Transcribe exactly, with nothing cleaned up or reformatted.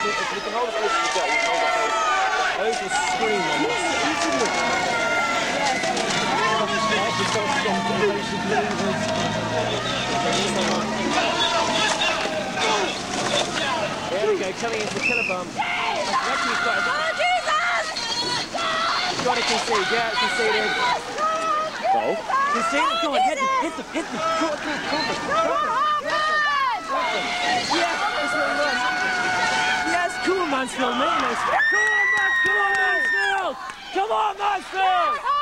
If we can hold it close to the goal, hold it close. Those will scream on this. There we go, coming into the killer bomb. Actually, he's got a... Oh, Jesus! He's got to concede, yeah, conceded. Goal. Conceded, go on, hit them, hit them, hit them. Go on, go on, go on. Yes, that's what it was. Yes, come on, Mansfield, make this. Come on, Mansfield! Come on, Mansfield! Come on, Mansfield!